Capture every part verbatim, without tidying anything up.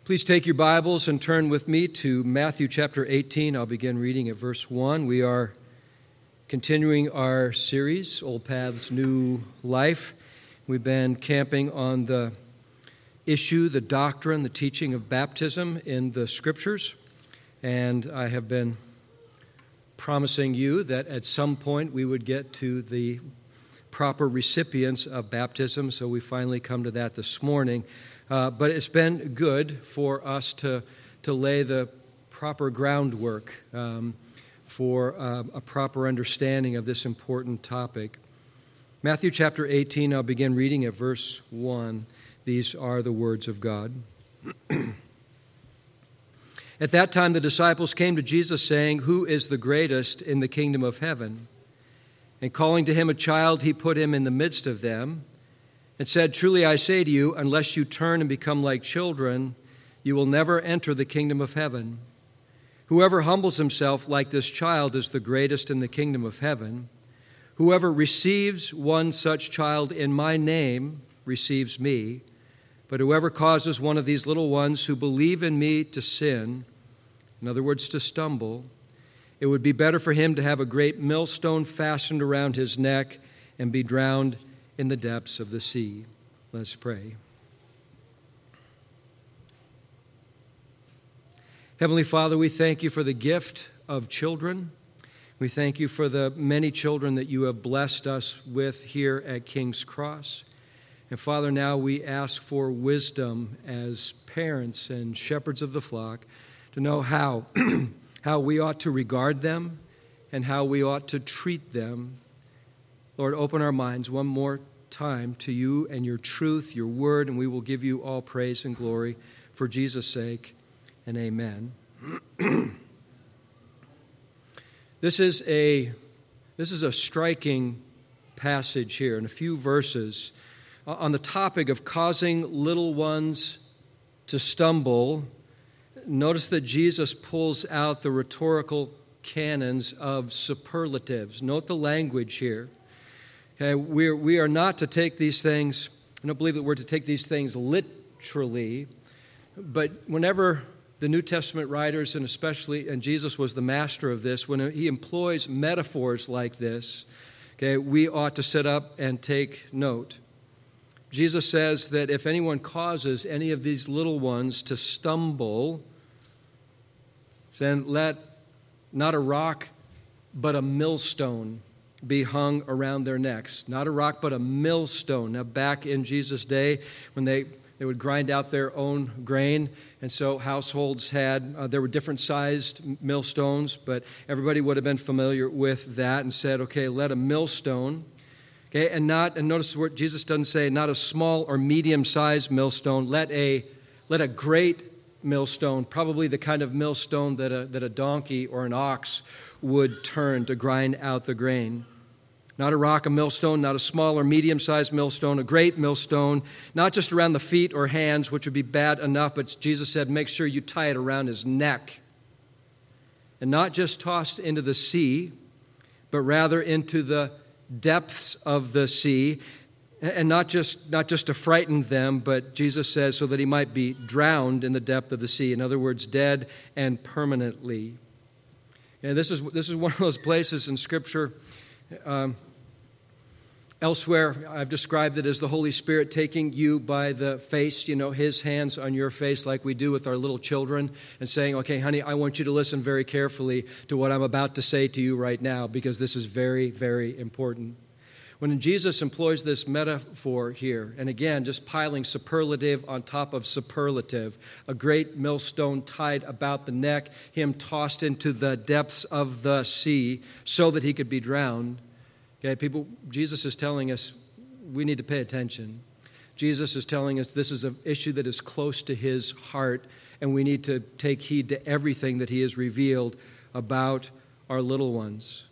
Please take your Bibles and turn with me to Matthew chapter eighteen. I'll begin reading at verse one. We are continuing our series, Old Paths, New Life. We've been camping on the issue, the doctrine, the teaching of baptism in the Scriptures. And I have been promising you that at some point we would get to the proper recipients of baptism, so we finally come to that this morning. Uh, but it's been good for us to, to lay the proper groundwork um, for uh, a proper understanding of this important topic. Matthew chapter eighteen, I'll begin reading at verse one. These are the words of God. At that time the disciples came to Jesus saying, "Who is the greatest in the kingdom of heaven?" And calling to him a child, he put him in the midst of them, and said, "Truly I say to you, unless you turn and become like children, you will never enter the kingdom of heaven. Whoever humbles himself like this child is the greatest in the kingdom of heaven. Whoever receives one such child in my name receives me. But whoever causes one of these little ones who believe in me to sin," in other words, to stumble, "it would be better for him to have a great millstone fastened around his neck and be drowned in the depths of the sea." Let's pray. Heavenly Father, we thank you for the gift of children. We thank you for the many children that you have blessed us with here at King's Cross. And Father, now we ask for wisdom as parents and shepherds of the flock to know how, how we ought to regard them and how we ought to treat them. Lord, open our minds one more time to you and your truth, your word, and we will give you all praise and glory for Jesus' sake, and amen. This is a this is a striking passage here in a few verses on the topic of causing little ones to stumble. Notice that Jesus pulls out the rhetorical canons of superlatives. Note the language here. Okay, we're, we are not to take these things, I don't believe that we're to take these things literally, but whenever the New Testament writers, and especially, and Jesus was the master of this, when he employs metaphors like this, okay, we ought to sit up and take note. Jesus says that if anyone causes any of these little ones to stumble, then let not a rock but a millstone be hung around their necks. Not a rock, but a millstone. Now, back in Jesus' day, when they, they would grind out their own grain, and so households had, uh, there were different sized millstones, but everybody would have been familiar with that and said, okay, let a millstone, okay, and not, and notice what Jesus doesn't say, not a small or medium-sized millstone, let a, let a great millstone, probably the kind of millstone that a, that a donkey or an ox would turn to grind out the grain. Not a rock, a millstone, not a small or medium-sized millstone, a great millstone, not just around the feet or hands, which would be bad enough, but Jesus said, make sure you tie it around his neck. And not just tossed into the sea, but rather into the depths of the sea, and not just not just to frighten them, but Jesus says so that he might be drowned in the depth of the sea. In other words, dead and permanently. And this is this is one of those places in Scripture. Um, elsewhere, I've described it as the Holy Spirit taking you by the face, you know, his hands on your face like we do with our little children, and saying, okay, honey, I want you to listen very carefully to what I'm about to say to you right now, because this is very, very important. When Jesus employs this metaphor here, and again, just piling superlative on top of superlative, a great millstone tied about the neck, him tossed into the depths of the sea so that he could be drowned. Okay, people, Jesus is telling us we need to pay attention. Jesus is telling us this is an issue that is close to his heart, and we need to take heed to everything that he has revealed about our little ones.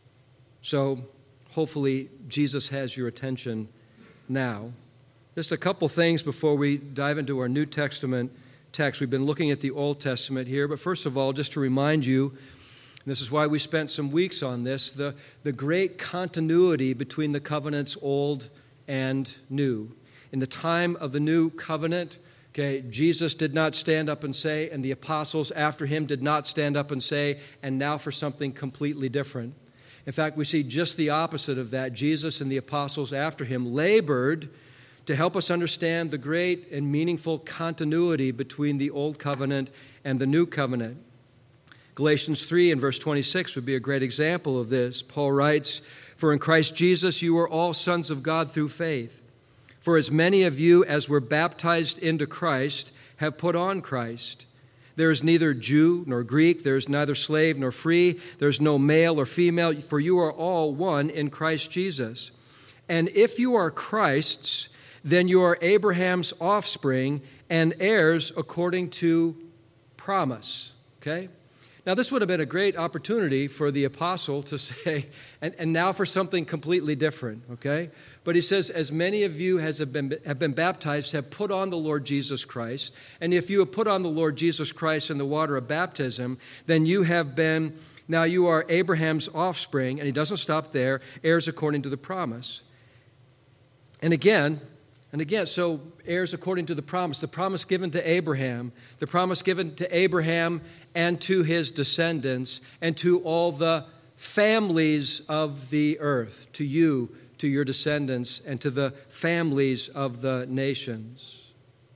So, hopefully, Jesus has your attention now. Just a couple things before we dive into our New Testament text. We've been looking at the Old Testament here, but first of all, just to remind you, and this is why we spent some weeks on this, the, the great continuity between the covenants old and new. In the time of the new covenant, Okay, Jesus did not stand up and say, and the apostles after him did not stand up and say, and now for something completely different. In fact, we see just the opposite of that. Jesus and the apostles after him labored to help us understand the great and meaningful continuity between the Old Covenant and the New Covenant. Galatians three and verse twenty-six would be a great example of this. Paul writes, "For in Christ Jesus you are all sons of God through faith. For as many of you as were baptized into Christ have put on Christ. There is neither Jew nor Greek, there is neither slave nor free, there is no male or female, for you are all one in Christ Jesus. And if you are Christ's, then you are Abraham's offspring and heirs according to promise." Okay? Now, this would have been a great opportunity for the apostle to say, and, and now for something completely different, okay? But he says, as many of you as have been, have been baptized have put on the Lord Jesus Christ. And if you have put on the Lord Jesus Christ in the water of baptism, then you have been, now you are Abraham's offspring, and he doesn't stop there, heirs according to the promise. And again, And again, so heirs according to the promise, the promise given to Abraham, the promise given to Abraham and to his descendants and to all the families of the earth, to you, to your descendants, and to the families of the nations.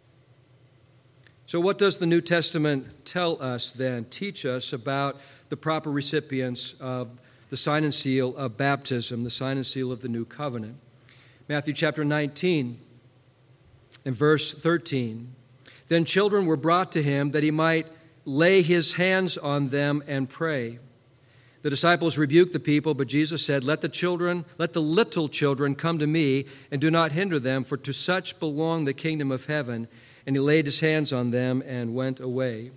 So what does the New Testament tell us then, teach us about the proper recipients of the sign and seal of baptism, the sign and seal of the new covenant? Matthew chapter nineteen. In verse thirteen, "Then children were brought to him that he might lay his hands on them and pray. The disciples rebuked the people, but Jesus said, 'Let the children, let the little children come to me, and do not hinder them, for to such belong the kingdom of heaven.' And he laid his hands on them and went away."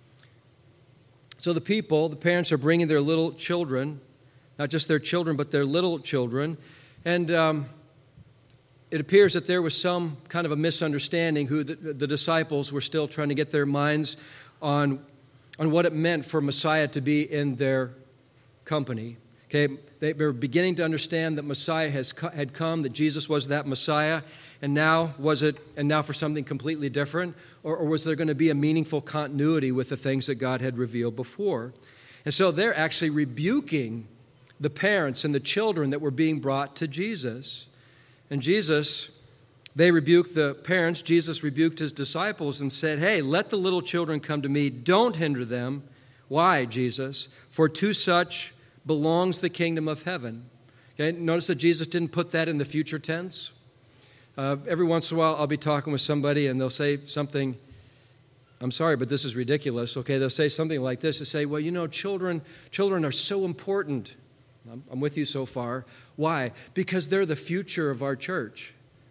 So the people, the parents are bringing their little children, not just their children, but their little children, and um, it appears that there was some kind of a misunderstanding who the, the disciples were still trying to get their minds on, on what it meant for Messiah to be in their company. Okay, they were beginning to understand that Messiah has had come, that Jesus was that Messiah, and now was it, and now for something completely different, or, or was there going to be a meaningful continuity with the things that God had revealed before? And so they're actually rebuking the parents and the children that were being brought to Jesus. And Jesus, they rebuked the parents. Jesus rebuked his disciples and said, "Hey, let the little children come to me. Don't hinder them." Why, Jesus? "For to such belongs the kingdom of heaven." Okay, notice that Jesus didn't put that in the future tense. Uh, every once in a while, I'll be talking with somebody and they'll say something, I'm sorry, but this is ridiculous. Okay, they'll say something like this. They say, "Well, you know, children, children are so important." I'm with you so far. Why? Because they're the future of our church.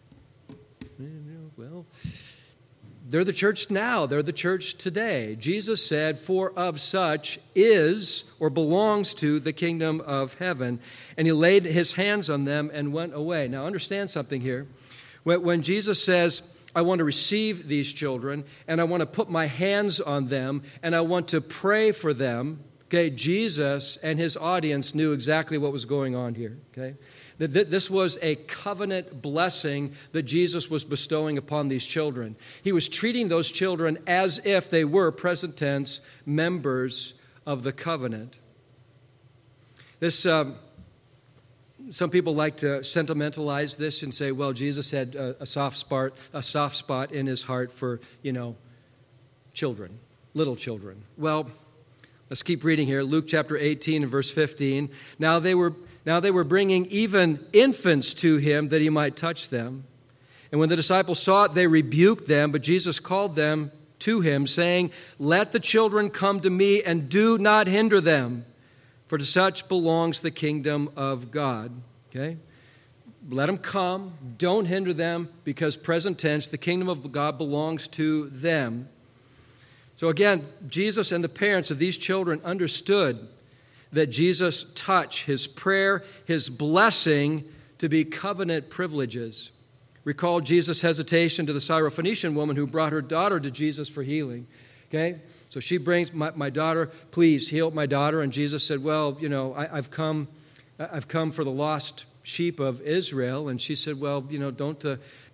Well, they're the church now. They're the church today. Jesus said, "For of such is or belongs to the kingdom of heaven." And he laid his hands on them and went away. Now understand something here. When Jesus says, "I want to receive these children and I want to put my hands on them and I want to pray for them," okay, Jesus and his audience knew exactly what was going on here, okay? This was a covenant blessing that Jesus was bestowing upon these children. He was treating those children as if they were, present tense, members of the covenant. This, um, some people like to sentimentalize this and say, well, Jesus had a, a soft spot, a soft spot in his heart for, you know, children, little children. Well, let's keep reading here. Luke chapter eighteen and verse fifteen. Now they were now they were bringing even infants to him that he might touch them. And when the disciples saw it, they rebuked them, but Jesus called them to him, saying, "Let the children come to me and do not hinder them, for to such belongs the kingdom of God." Okay? Let them come. Don't hinder them, because present tense, the kingdom of God belongs to them. So again, Jesus and the parents of these children understood that Jesus' touch, his prayer, his blessing to be covenant privileges. Recall Jesus' hesitation to the Syrophoenician woman who brought her daughter to Jesus for healing. Okay? So she brings my, my daughter, please heal my daughter. And Jesus said, well, you know, I, I've come I've come for the lost sheep of Israel. And she said, well, you know, don't the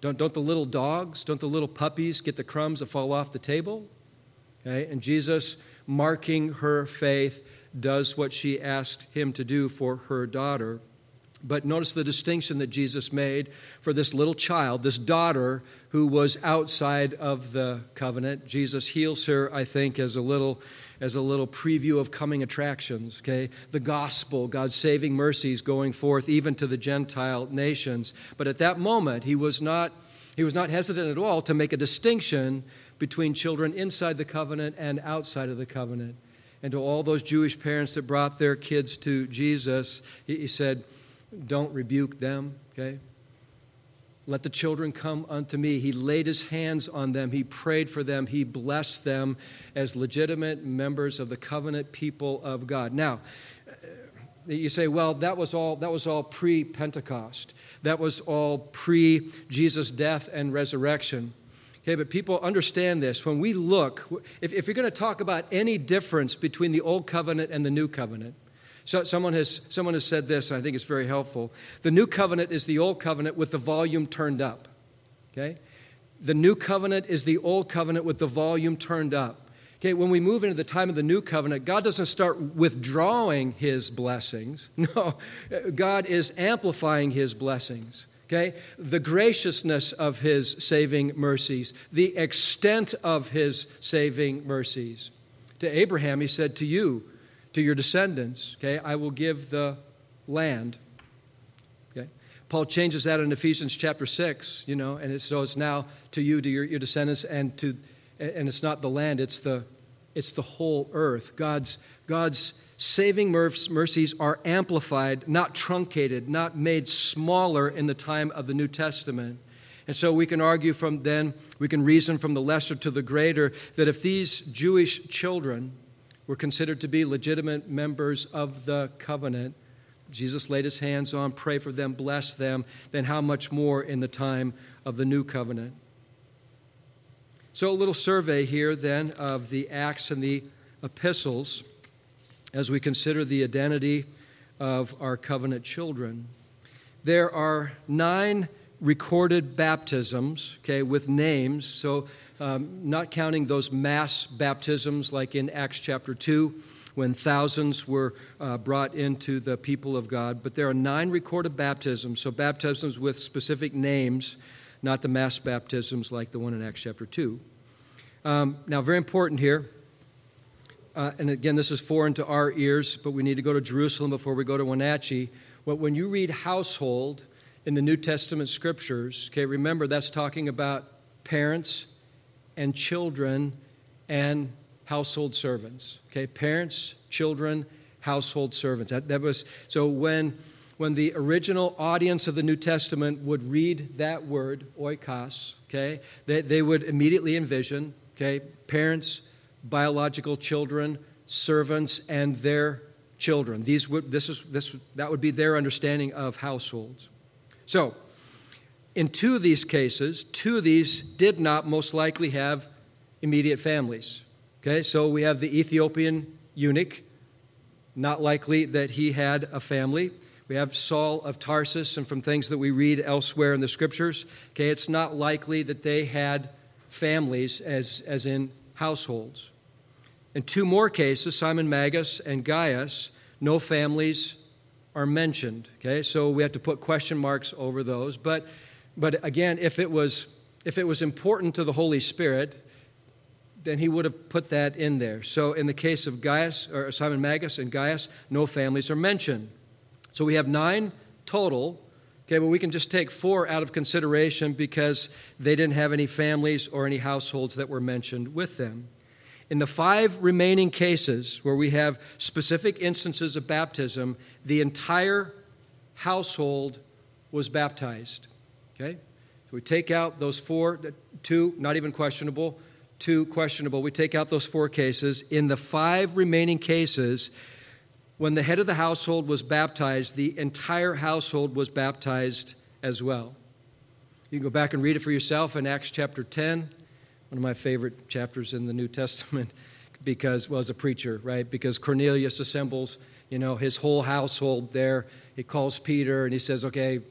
Don't, don't the little dogs, don't the little puppies get the crumbs that fall off the table? Okay? And Jesus, marking her faith, does what she asked him to do for her daughter. But notice the distinction that Jesus made for this little child, this daughter who was outside of the covenant. Jesus heals her, I think, as a little, as a little preview of coming attractions. Okay, the gospel, God's saving mercies going forth even to the Gentile nations. But at that moment, he was not, he was not hesitant at all to make a distinction between children inside the covenant and outside of the covenant. And to all those Jewish parents that brought their kids to Jesus, he, he said, don't rebuke them, okay? Let the children come unto me. He laid his hands on them. He prayed for them. He blessed them as legitimate members of the covenant people of God. Now, you say, well, that was all that was all pre-Pentecost. That was all pre-Jesus' death and resurrection. Okay, but people understand this. When we look, if, if you're going to talk about any difference between the Old Covenant and the New Covenant, so someone has someone has said this, and I think it's very helpful. The New Covenant is the Old Covenant with the volume turned up. Okay? The New Covenant is the Old Covenant with the volume turned up. Okay, when we move into the time of the New Covenant, God doesn't start withdrawing his blessings. No, God is amplifying his blessings. Okay? The graciousness of his saving mercies, the extent of his saving mercies. To Abraham, he said, to you, to your descendants, okay, I will give the land. Okay? Paul changes that in Ephesians chapter six, you know, and it's, so it's now to you, to your, your descendants, and to and it's not the land, it's the it's the whole earth. God's God's saving mercies are amplified, not truncated, not made smaller in the time of the New Testament. And so we can argue from then, we can reason from the lesser to the greater, that if these Jewish children were considered to be legitimate members of the covenant, Jesus laid his hands on, pray for them, bless them, then how much more in the time of the new covenant? So a little survey here then of the Acts and the epistles as we consider the identity of our covenant children. There are nine recorded baptisms, okay, with names, so Um, not counting those mass baptisms like in Acts chapter two, when thousands were uh, brought into the people of God. But there are nine recorded baptisms, so baptisms with specific names, not the mass baptisms like the one in Acts chapter two. Um, now, very important here, uh, and again, this is foreign to our ears, but we need to go to Jerusalem before we go to Wenatchee. Well, when you read household in the New Testament scriptures, okay, remember that's talking about parents and children and household servants. Okay, parents, children, household servants. That, that was so when when the original audience of the New Testament would read that word, oikos, okay, they, they would immediately envision, okay, parents, biological children, servants, and their children. These would this is this that would be their understanding of households. So in two of these cases, two of these did not most likely have immediate families. Okay, so we have the Ethiopian eunuch, not likely that he had a family. We have Saul of Tarsus, and from things that we read elsewhere in the scriptures, okay, it's not likely that they had families as, as in households. In two more cases, Simon Magus and Gaius, no families are mentioned. Okay, so we have to put question marks over those, but But again, if it was if it was important to the Holy Spirit, then he would have put that in there. So in the case of Gaius or Simon Magus and Gaius, no families are mentioned. So we have nine total. Okay, but we can just take four out of consideration because they didn't have any families or any households that were mentioned with them. In the five remaining cases where we have specific instances of baptism, the entire household was baptized. Okay, so we take out those four, two, not even questionable, two questionable. We take out those four cases. In the five remaining cases, when the head of the household was baptized, the entire household was baptized as well. You can go back and read it for yourself in Acts chapter ten, one of my favorite chapters in the New Testament, because, well, as a preacher, right? Because Cornelius assembles, you know, his whole household there. He calls Peter and he says, okay,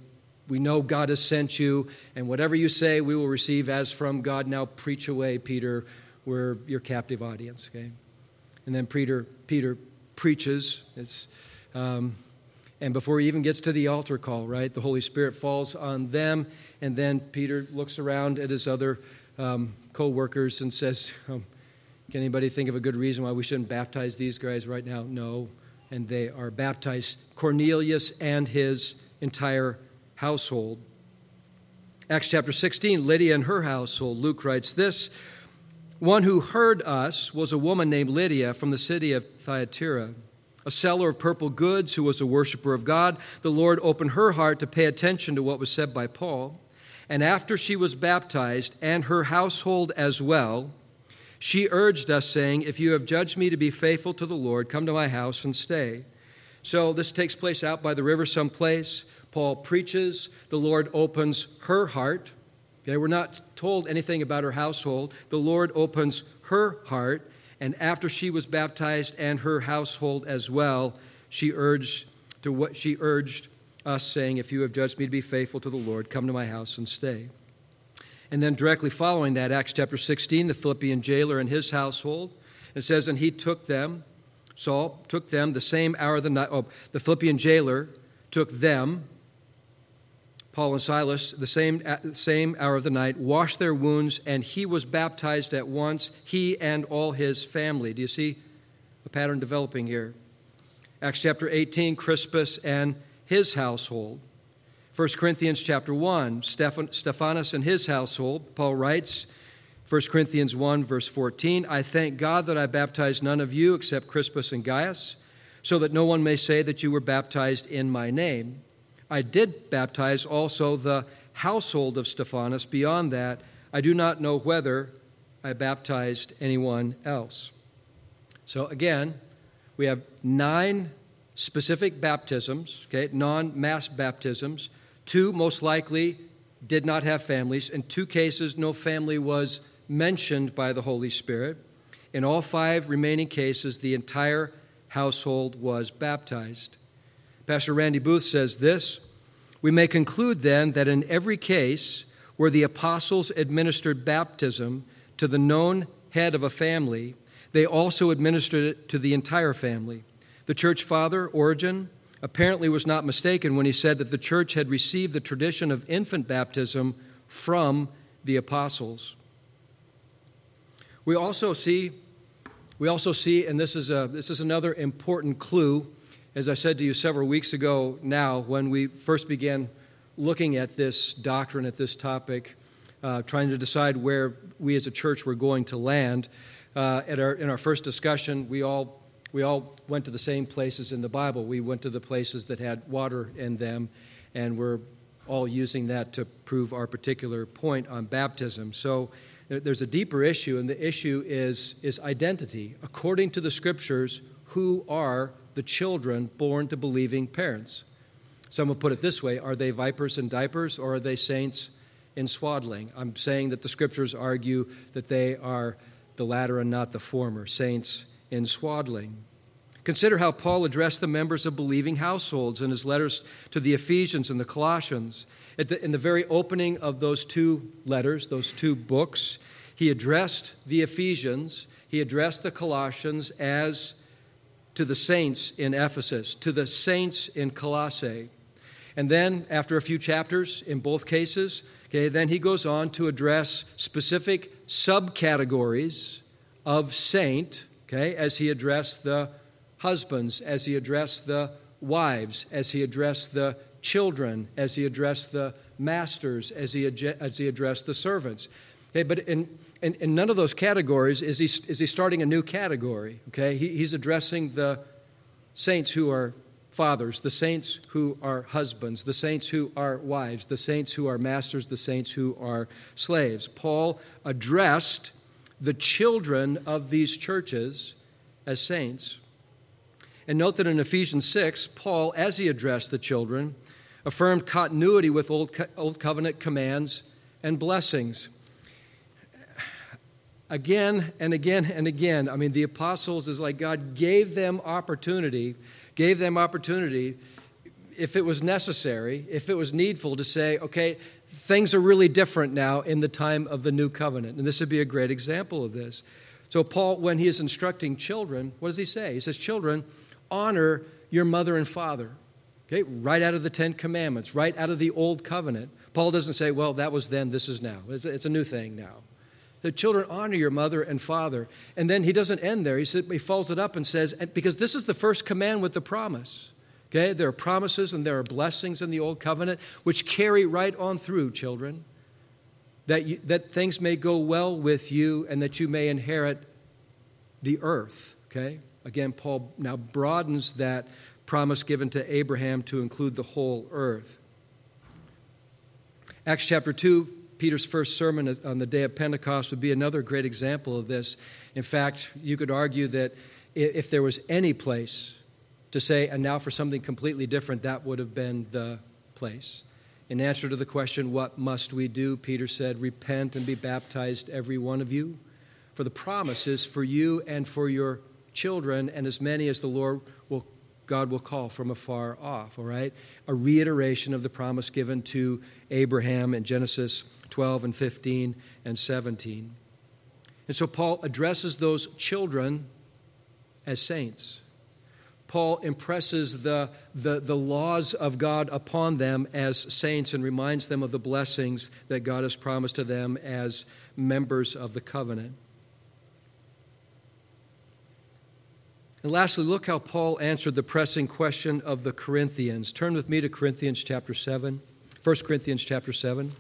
we know God has sent you, and whatever you say, we will receive as from God. Now preach away, Peter. We're your captive audience, okay? And then Peter, Peter preaches. It's, um, and before he even gets to the altar call, right, the Holy Spirit falls on them, and then Peter looks around at his other um, co-workers and says, um, can anybody think of a good reason why we shouldn't baptize these guys right now? No. And they are baptized, Cornelius and his entire household. Acts chapter sixteen, Lydia and her household. Luke writes this, one who heard us was a woman named Lydia from the city of Thyatira, a seller of purple goods who was a worshiper of God. The Lord opened her heart to pay attention to what was said by Paul. And after she was baptized, and her household as well, she urged us, saying, if you have judged me to be faithful to the Lord, come to my house and stay. So this takes place out by the river someplace. Paul preaches. The Lord opens her heart. Okay, we're not told anything about her household. The Lord opens her heart. And after she was baptized and her household as well, she urged to what she urged us, saying, if you have judged me to be faithful to the Lord, come to my house and stay. And then directly following that, Acts chapter sixteen, the Philippian jailer and his household. It says, and he took them, Saul took them the same hour of the night. Oh, the Philippian jailer took them, Paul and Silas, the same, same hour of the night, washed their wounds, and he was baptized at once, he and all his family. Do you see a pattern developing here? Acts chapter eighteen, Crispus and his household. First Corinthians chapter one, Stephanas and his household. Paul writes, First Corinthians one, verse fourteen, I thank God that I baptized none of you except Crispus and Gaius, so that no one may say that you were baptized in my name. I did baptize also the household of Stephanas. Beyond that, I do not know whether I baptized anyone else. So again, we have nine specific baptisms, okay, non-mass baptisms. Two, most likely, did not have families. In two cases, no family was mentioned by the Holy Spirit. In all five remaining cases, the entire household was baptized. Pastor Randy Booth says this, we may conclude then that in every case where the apostles administered baptism to the known head of a family, they also administered it to the entire family. The church father, Origen, apparently was not mistaken when he said that the church had received the tradition of infant baptism from the apostles. We also see, we also see, and this is a this is another important clue, as I said to you several weeks ago now, when we first began looking at this doctrine, at this topic, uh, trying to decide where we as a church were going to land. Uh, at our in our first discussion, we all We all went to the same places in the Bible. We went to the places that had water in them, and we're all using that to prove our particular point on baptism. So there's a deeper issue, and the issue is, is identity. According to the Scriptures, who are the children born to believing parents? Some will put it this way, are they vipers in diapers, or are they saints in swaddling? I'm saying that the Scriptures argue that they are the latter and not the former, saints in swaddling. Consider how Paul addressed the members of believing households in his letters to the Ephesians and the Colossians. At the, in the very opening of those two letters, those two books, he addressed the Ephesians, he addressed the Colossians as to the saints in Ephesus, to the saints in Colossae. And then, after a few chapters in both cases, okay, then he goes on to address specific subcategories of saint, okay, as he addressed the husbands, as he addressed the wives, as he addressed the children, as he addressed the masters, as he, as he addressed the servants. Okay, but in, in, in none of those categories is he, is he starting a new category. Okay, he, he's addressing the saints who are fathers, the saints who are husbands, the saints who are wives, the saints who are masters, the saints who are slaves. Paul addressed the children of these churches as saints. And note that in Ephesians six, Paul, as he addressed the children, affirmed continuity with Old, Old Covenant commands and blessings. Again and again and again, I mean, the apostles is like God gave them opportunity, gave them opportunity if it was necessary, if it was needful to say, okay, things are really different now in the time of the new covenant. And this would be a great example of this. So Paul, when he is instructing children, what does he say? He says, children, honor your mother and father. Okay, right out of the Ten Commandments, right out of the Old Covenant. Paul doesn't say, well, that was then, this is now. It's a, it's a new thing now. The children, honor your mother and father. And then he doesn't end there. He, said, he follows it up and says, because this is the first command with the promise. Okay, there are promises and there are blessings in the Old Covenant which carry right on through, children, that, you, that things may go well with you and that you may inherit the earth. Okay, again, Paul now broadens that promise given to Abraham to include the whole earth. Acts chapter two, Peter's first sermon on the day of Pentecost would be another great example of this. In fact, you could argue that if there was any place to say, and now for something completely different, that would have been the place. In answer to the question, what must we do? Peter said, repent and be baptized, every one of you. For the promise is for you and for your children, and as many as the Lord will, God will call from afar off, all right? A reiteration of the promise given to Abraham in Genesis twelve and fifteen and seventeen. And so Paul addresses those children as saints. Paul impresses the, the, the laws of God upon them as saints and reminds them of the blessings that God has promised to them as members of the covenant. And lastly, look how Paul answered the pressing question of the Corinthians. Turn with me to Corinthians chapter seven, First Corinthians chapter seven.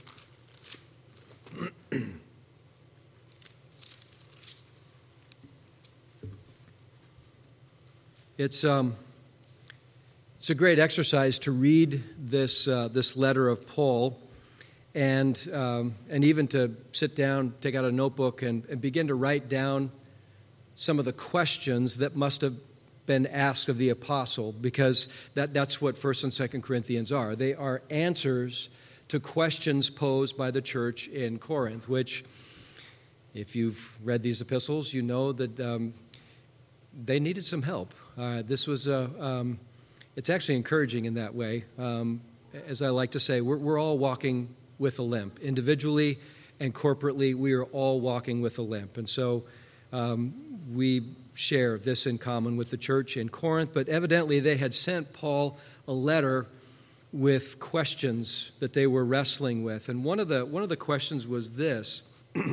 It's um, it's a great exercise to read this uh, this letter of Paul, and um, and even to sit down, take out a notebook, and, and begin to write down some of the questions that must have been asked of the apostle, because that, that's what First and Second Corinthians are. They are answers to questions posed by the church in Corinth, which, if you've read these epistles, you know that um, they needed some help. Uh, this was a, um, it's actually encouraging in that way. Um, as I like to say, we're, we're all walking with a limp. Individually and corporately, we are all walking with a limp. And so um, we share this in common with the church in Corinth, but evidently they had sent Paul a letter with questions that they were wrestling with. And one of the, one of the questions was this: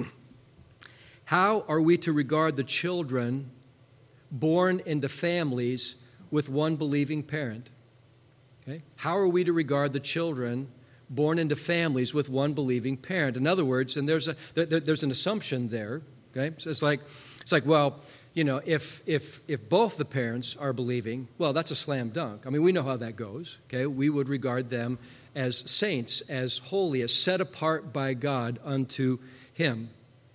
how are we to regard the children born into families with one believing parent? Okay? How are we to regard the children born into families with one believing parent? In other words, and there's a there, there's an assumption there. Okay, so it's like it's like well, you know, if if if both the parents are believing, well, that's a slam dunk. I mean, we know how that goes. Okay, we would regard them as saints, as holy, as set apart by God unto Him.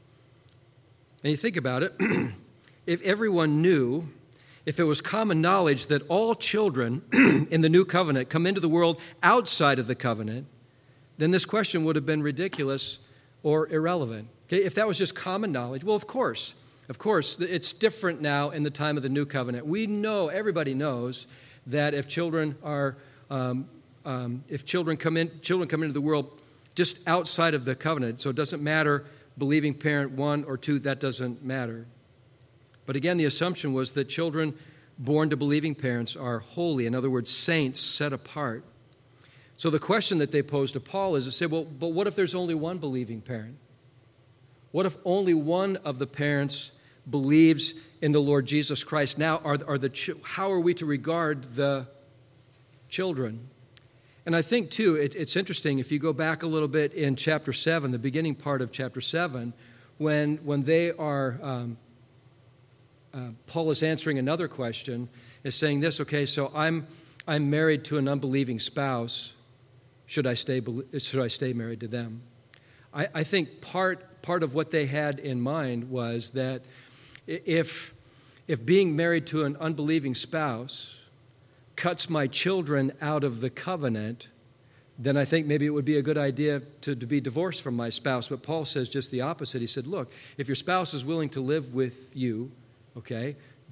And you think about it. If everyone knew, if it was common knowledge that all children in the new covenant come into the world outside of the covenant, then this question would have been ridiculous or irrelevant. Okay, if that was just common knowledge, well, of course, of course, it's different now in the time of the new covenant. We know, everybody knows, that if children are, um, um, if children come in, children come into the world just outside of the covenant, so it doesn't matter believing parent one or two, that doesn't matter. But again, the assumption was that children born to believing parents are holy, in other words, saints set apart. So the question that they posed to Paul is to say, well, but what if there's only one believing parent? What if only one of the parents believes in the Lord Jesus Christ? Now, are, are the ch- how are we to regard the children? And I think, too, it, it's interesting, if you go back a little bit in chapter seven, the beginning part of chapter seven, when, when they are... Um, Uh, Paul is answering another question, is saying this, okay, so I'm I'm married to an unbelieving spouse. Should I stay should I stay married to them? I, I think part part of what they had in mind was that if if being married to an unbelieving spouse cuts my children out of the covenant, then I think maybe it would be a good idea to, to be divorced from my spouse. But Paul says just the opposite. He said, look, if your spouse is willing to live with you, okay,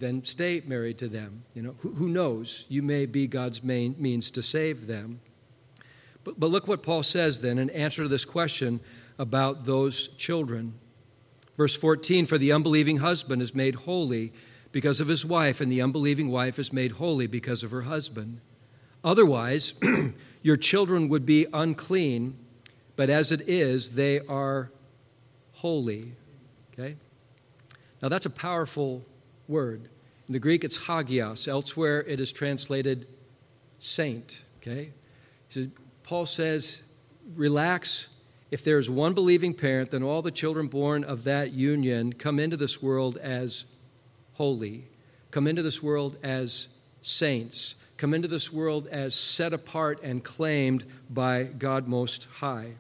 then stay married to them. You know, who, who knows? You may be God's main means to save them. But, but look what Paul says then in answer to this question about those children. Verse fourteen, for the unbelieving husband is made holy because of his wife, and the unbelieving wife is made holy because of her husband. Otherwise, your children would be unclean, but as it is, they are holy. Okay? Now that's a powerful word. In the Greek, it's hagios. Elsewhere, it is translated saint. Okay? He says, Paul says, relax. If there is one believing parent, then all the children born of that union come into this world as holy, come into this world as saints, come into this world as set apart and claimed by God Most High.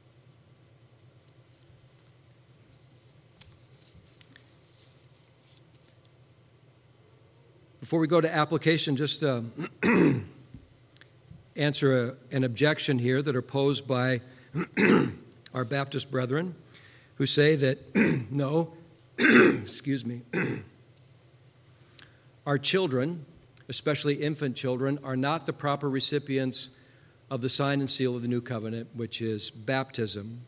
Before we go to application, just uh, answer a, an objection here that are posed by our Baptist brethren who say that, no, excuse me, our children, especially infant children, are not the proper recipients of the sign and seal of the new covenant, which is baptism.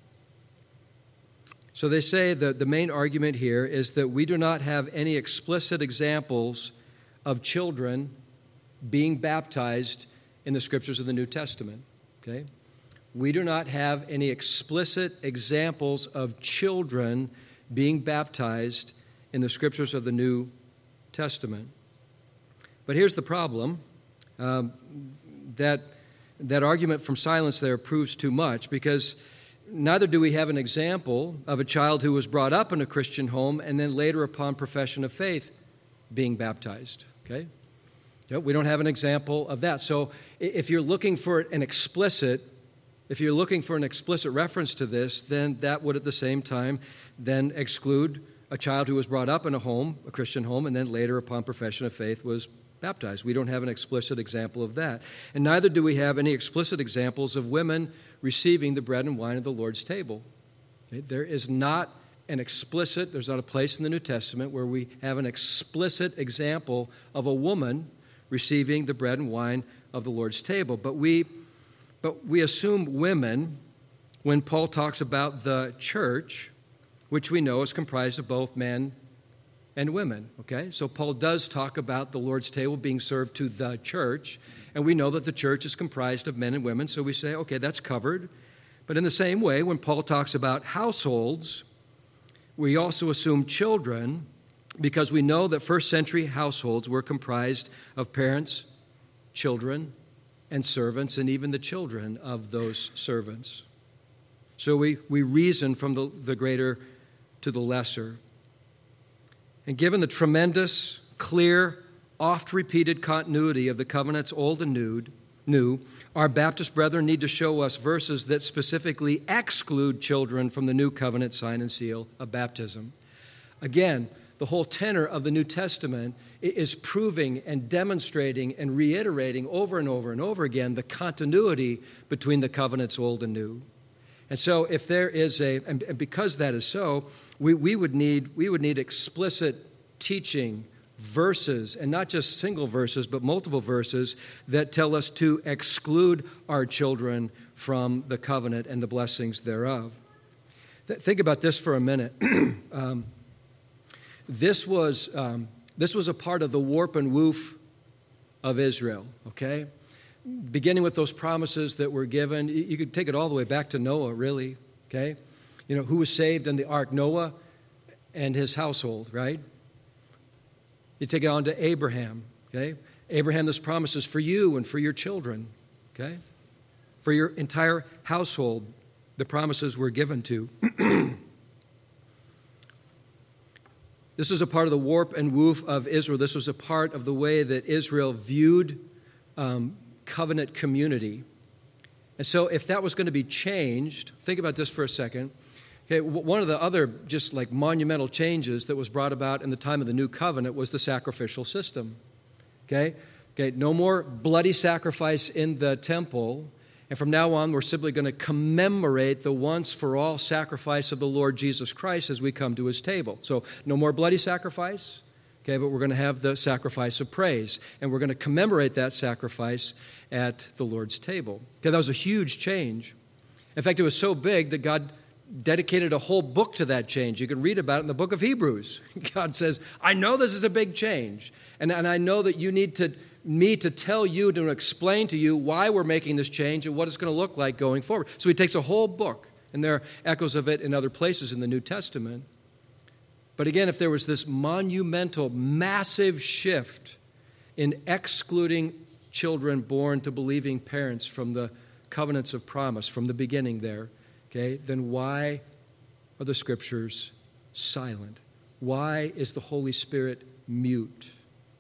So they say that the main argument here is that we do not have any explicit examples of children being baptized in the scriptures of the New Testament. Okay? We do not have any explicit examples of children being baptized in the scriptures of the New Testament. But here's the problem. Um, that, that argument from silence there proves too much, because neither do we have an example of a child who was brought up in a Christian home and then later upon profession of faith being baptized. Okay? We don't have an example of that. So if you're looking for an explicit, if you're looking for an explicit reference to this, then that would at the same time then exclude a child who was brought up in a home, a Christian home, and then later upon profession of faith was baptized. We don't have an explicit example of that. And neither do we have any explicit examples of women receiving the bread and wine of the Lord's table. Okay? There is not an explicit, there's not a place in the New Testament where we have an explicit example of a woman receiving the bread and wine of the Lord's table. But we, but we assume women when Paul talks about the church, which we know is comprised of both men and women, okay? So Paul does talk about the Lord's table being served to the church, and we know that the church is comprised of men and women, so we say, okay, that's covered. But in the same way, when Paul talks about households, we also assume children, because we know that first century households were comprised of parents, children, and servants, and even the children of those servants. So we, we reason from the, the greater to the lesser. And given the tremendous, clear, oft-repeated continuity of the covenants old and new, new, our Baptist brethren need to show us verses that specifically exclude children from the new covenant sign and seal of baptism. Again, the whole tenor of the New Testament is proving and demonstrating and reiterating over and over and over again the continuity between the covenants old and new. And so if there is a, and because that is so, we, we would need we would need explicit teaching, verses, and not just single verses, but multiple verses that tell us to exclude our children from the covenant and the blessings thereof. Th- think about this for a minute. um, this was um, this was a part of the warp and woof of Israel, okay? Beginning with those promises that were given. You could take it all the way back to Noah, really, okay? You know, who was saved in the ark? Noah and his household, right? You take it on to Abraham, okay? Abraham, this promise is for you and for your children, okay? For your entire household, the promises were given to. This was a part of the warp and woof of Israel. This was a part of the way that Israel viewed um, covenant community. And so if that was going to be changed, think about this for a second. Okay, one of the other just like monumental changes that was brought about in the time of the new covenant was the sacrificial system. Okay? Okay, no more bloody sacrifice in the temple. And from now on, we're simply going to commemorate the once-for-all sacrifice of the Lord Jesus Christ as we come to his table. So no more bloody sacrifice, Okay, but we're going to have the sacrifice of praise, and we're going to commemorate that sacrifice at the Lord's table. Okay, that was a huge change. In fact, it was so big that God dedicated a whole book to that change. You can read about it in the book of Hebrews. God says, I know this is a big change, and, and I know that you need to me to tell you, to explain to you why we're making this change and what it's going to look like going forward. So he takes a whole book, and there are echoes of it in other places in the New Testament. But again, if there was this monumental, massive shift in excluding children born to believing parents from the covenants of promise from the beginning there, okay, then why are the Scriptures silent? Why is the Holy Spirit mute?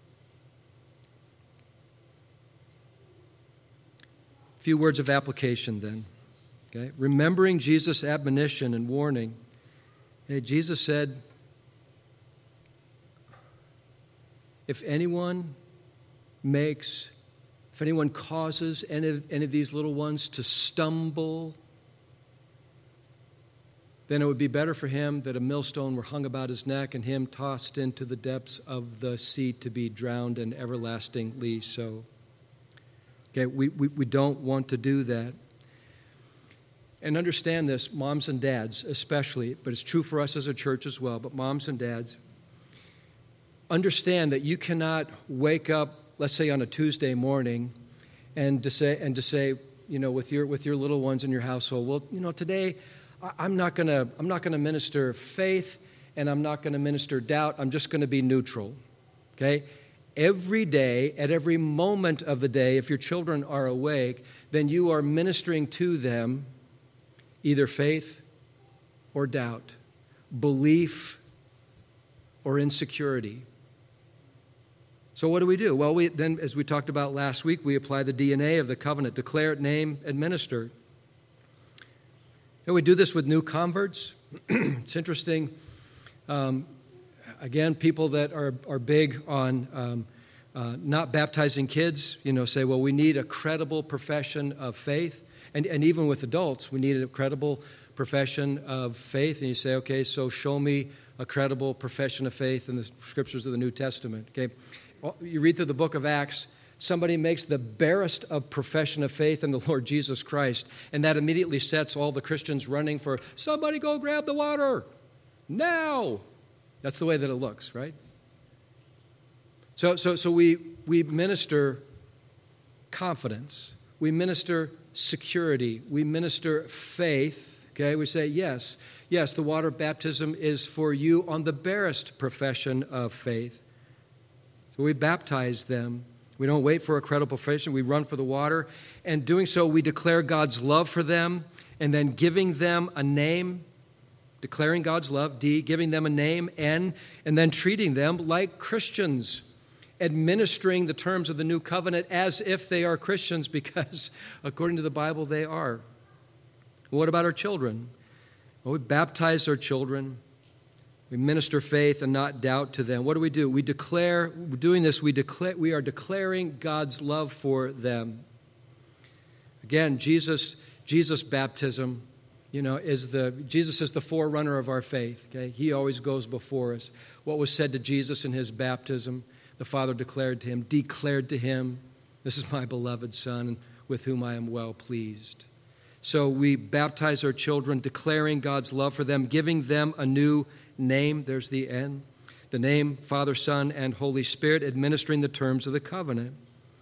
A few words of application then. Okay? Remembering Jesus' admonition and warning, okay, Jesus said, if anyone makes, if anyone causes any of, any of these little ones to stumble, then it would be better for him that a millstone were hung about his neck and him tossed into the depths of the sea to be drowned and everlastingly so. Okay, we, we, we don't want to do that. And understand this, moms and dads especially, but it's true for us as a church as well, but moms and dads, understand that you cannot wake up, let's say on a Tuesday morning, and to say, and to say, you know, with your with your little ones in your household, well, you know, today I'm not gonna I'm not gonna minister faith, and I'm not gonna minister doubt. I'm just gonna be neutral. Okay, every day, at every moment of the day, if your children are awake, then you are ministering to them either faith or doubt, belief or insecurity. So what do we do? Well, we then, as we talked about last week, we apply the D N A of the covenant: declare it, name, administer. And we do this with new converts. It's interesting. Um, again, people that are are big on um, uh, not baptizing kids, you know, say, well, we need a credible profession of faith, and and even with adults, we need a credible profession of faith. And you say, okay, so show me a credible profession of faith in the Scriptures of the New Testament. Okay. You read through the book of Acts, somebody makes the barest of profession of faith in the Lord Jesus Christ, and that immediately sets all the Christians running for, somebody go grab the water, now. That's the way that it looks, right? So, so, so we, we minister confidence, we minister security, we minister faith, okay? We say, yes, yes, the water baptism is for you on the barest profession of faith. So we baptize them. We don't wait for a credible profession. We run for the water. And doing so, we declare God's love for them, and then giving them a name, declaring God's love, D, giving them a name, N, and then treating them like Christians, administering the terms of the new covenant as if they are Christians, because according to the Bible, they are. What about our children? Well, we baptize our children. We minister faith and not doubt to them. What do we do? We declare, doing this, we declare, we are declaring God's love for them. Again, Jesus, Jesus' baptism, you know, is the, Jesus is the forerunner of our faith, okay? He always goes before us. What was said to Jesus in his baptism, the Father declared to him, declared to him, this is my beloved Son, with whom I am well pleased. So we baptize our children, declaring God's love for them, giving them a new name, there's the N, the name, Father, Son, and Holy Spirit, administering the terms of the covenant.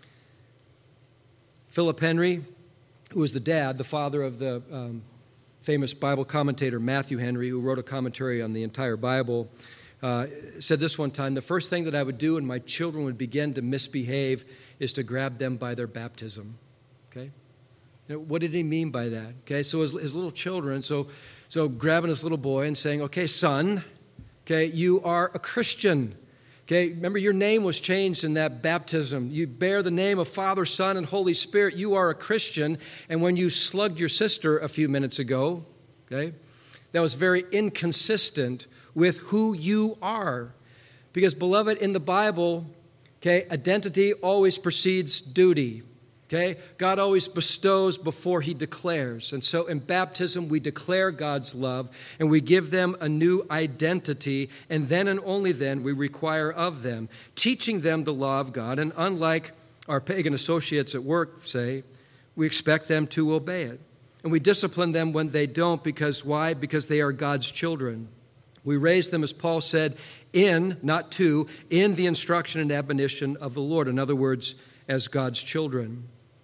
Philip Henry, who was the dad, the father of the um, famous Bible commentator Matthew Henry, who wrote a commentary on the entire Bible, uh, said this one time, the first thing that I would do when my children would begin to misbehave is to grab them by their baptism. Okay? You know, what did he mean by that? Okay, so his, his little children, so So grabbing this little boy and saying, okay, son, okay, you are a Christian. Okay, remember your name was changed in that baptism. You bear the name of Father, Son, and Holy Spirit. You are a Christian. And when you slugged your sister a few minutes ago, okay, that was very inconsistent with who you are. Because, beloved, in the Bible, okay, identity always precedes duty. Okay? God always bestows before he declares. And so in baptism, we declare God's love and we give them a new identity. And then and only then we require of them, teaching them the law of God. And unlike our pagan associates at work, say, we expect them to obey it. And we discipline them when they don't. Because why? Because they are God's children. We raise them, as Paul said, in, not to, in the instruction and admonition of the Lord. In other words, as God's children.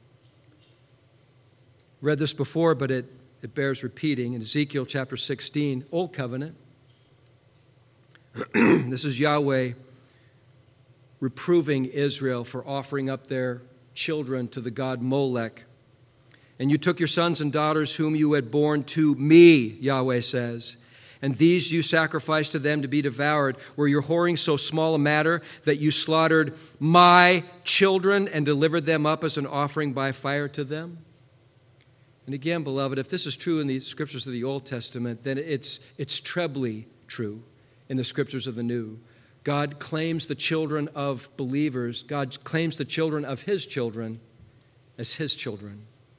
Read this before, but it, it bears repeating. In Ezekiel chapter sixteen, Old Covenant. This is Yahweh reproving Israel for offering up their children to the god Molech. And you took your sons and daughters whom you had borne to me, Yahweh says, and these you sacrificed to them to be devoured. Were your whoring so small a matter that you slaughtered my children and delivered them up as an offering by fire to them? And again, beloved, if this is true in the scriptures of the Old Testament, then it's, it's trebly true in the scriptures of the New. God claims the children of believers, God claims the children of his children as his children.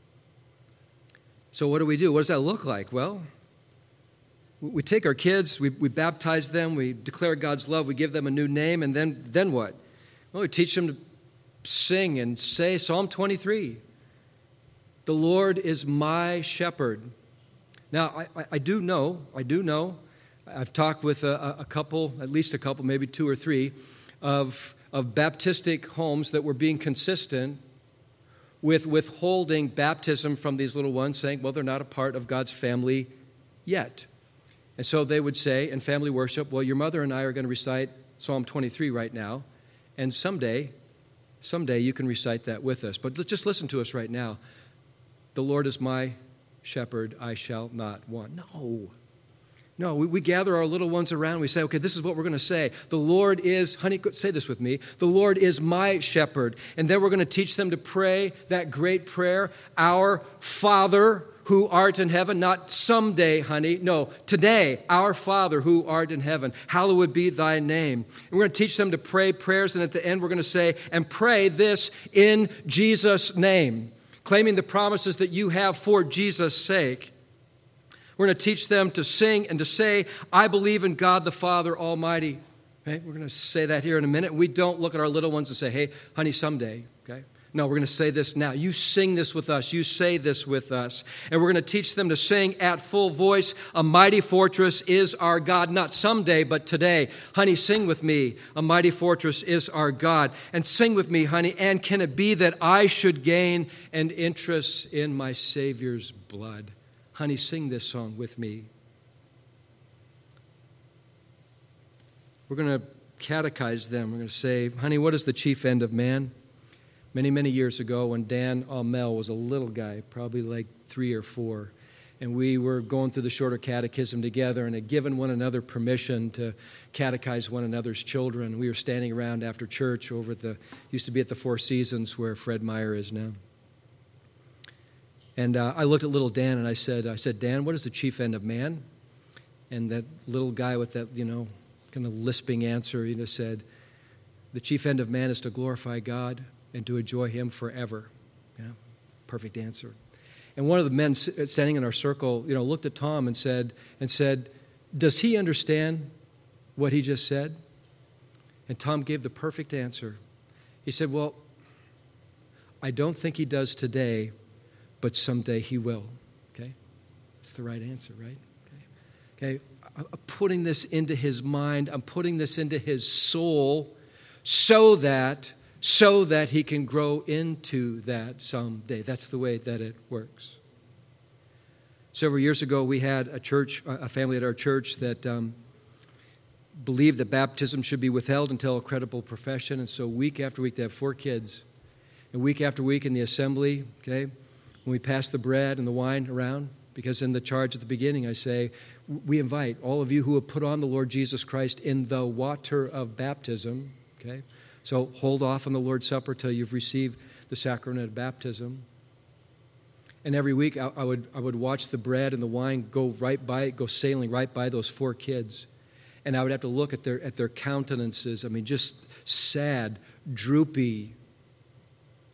So what do we do? What does that look like? Well, we take our kids, we, we baptize them, we declare God's love, we give them a new name, and then, then what? Well, we teach them to sing and say Psalm twenty-three. The Lord is my shepherd. Now, I, I, I do know, I do know, I've talked with a, a couple, at least a couple, maybe two or three, of, of Baptistic homes that were being consistent with withholding baptism from these little ones, saying, well, they're not a part of God's family yet. And so they would say in family worship, well, your mother and I are going to recite Psalm twenty-three right now, and someday, someday you can recite that with us. But let's just listen to us right now. The Lord is my shepherd, I shall not want. No. No, we, we gather our little ones around. We say, okay, this is what we're going to say. The Lord is, honey, say this with me. The Lord is my shepherd. And then we're going to teach them to pray that great prayer, our Father who art in heaven. Not someday, honey. No, today, our Father who art in heaven. Hallowed be thy name. And we're going to teach them to pray prayers. And at the end, we're going to say, and pray this in Jesus' name, claiming the promises that you have for Jesus' sake. We're going to teach them to sing and to say, I believe in God the Father Almighty. Okay? We're going to say that here in a minute. We don't look at our little ones and say, hey, honey, someday. Okay? No, we're going to say this now. You sing this with us. You say this with us. And we're going to teach them to sing at full voice, a mighty fortress is our God. Not someday, but today. Honey, sing with me. A mighty fortress is our God. And sing with me, honey. And can it be that I should gain an interest in my Savior's blood? Honey, sing this song with me. We're going to catechize them. We're going to say, honey, what is the chief end of man? Many, many years ago when Dan Amel was a little guy, probably like three or four, and we were going through the shorter catechism together and had given one another permission to catechize one another's children. We were standing around after church over at the, used to be at the Four Seasons where Fred Meyer is now. And uh, I looked at little Dan and I said, I said, Dan, what is the chief end of man? And that little guy with that, you know, kind of lisping answer, you know, said, the chief end of man is to glorify God and to enjoy him forever. Yeah, perfect answer. And one of the men standing in our circle, you know, looked at Tom and said, and said, does he understand what he just said? And Tom gave the perfect answer. He said, well, I don't think he does today, but someday he will. Okay? That's the right answer, right? Okay? Okay? I'm putting this into his mind. I'm putting this into his soul so that, so that he can grow into that someday. That's the way that it works. Several years ago, we had a church, a family at our church that um, believed that baptism should be withheld until a credible profession. And so week after week, they have four kids. And week after week in the assembly, okay, when we pass the bread and the wine around, because in the charge at the beginning I say, we invite all of you who have put on the Lord Jesus Christ in the water of baptism, okay? So hold off on the Lord's Supper till you've received the sacrament of baptism. And every week I, I would I would watch the bread and the wine go right by, go sailing right by those four kids. And I would have to look at their at their countenances. I mean, just sad, droopy,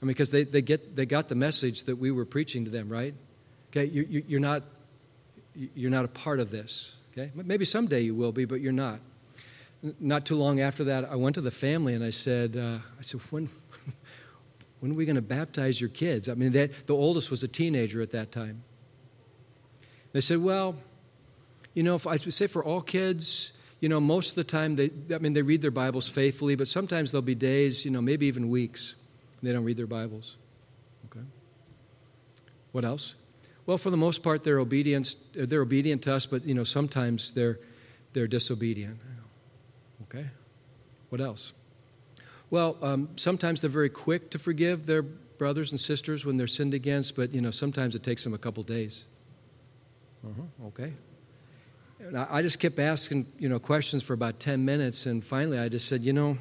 I mean, because they, they, get, they got the message that we were preaching to them, right? Okay, you, you, you're not, you're not a part of this, okay? Maybe someday you will be, but you're not. Not too long after that, I went to the family and I said, uh, I said, when, when are we going to baptize your kids? I mean, they, the oldest was a teenager at that time. They said, well, you know, if I say for all kids, you know, most of the time, they, I mean, they read their Bibles faithfully, but sometimes there'll be days, you know, maybe even weeks, they don't read their Bibles. Okay. What else? Well, for the most part, they're obedient, they're obedient to us, but, you know, sometimes they're, they're disobedient. Okay. What else? Well, um, sometimes they're very quick to forgive their brothers and sisters when they're sinned against, but, you know, sometimes it takes them a couple days. Uh-huh. Okay. And I, I just kept asking, you know, questions for about ten minutes, and finally I just said, you know,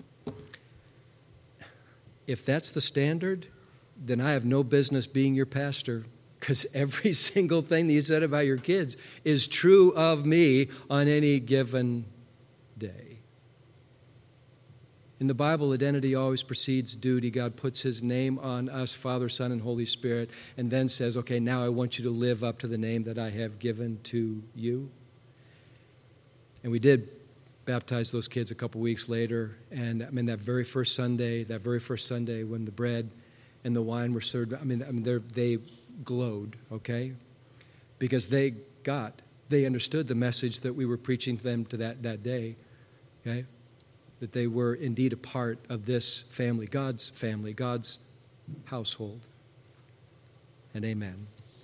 if that's the standard, then I have no business being your pastor, because every single thing that you said about your kids is true of me on any given day. In the Bible, identity always precedes duty. God puts his name on us, Father, Son, and Holy Spirit, and then says, okay, now I want you to live up to the name that I have given to you. And we did baptize those kids a couple weeks later, and I mean, that very first Sunday, that very first Sunday when the bread and the wine were served, I mean, I mean they glowed, okay? Because they got, they understood the message that we were preaching to them to that, that day, okay? That they were indeed a part of this family, God's family, God's household. And amen.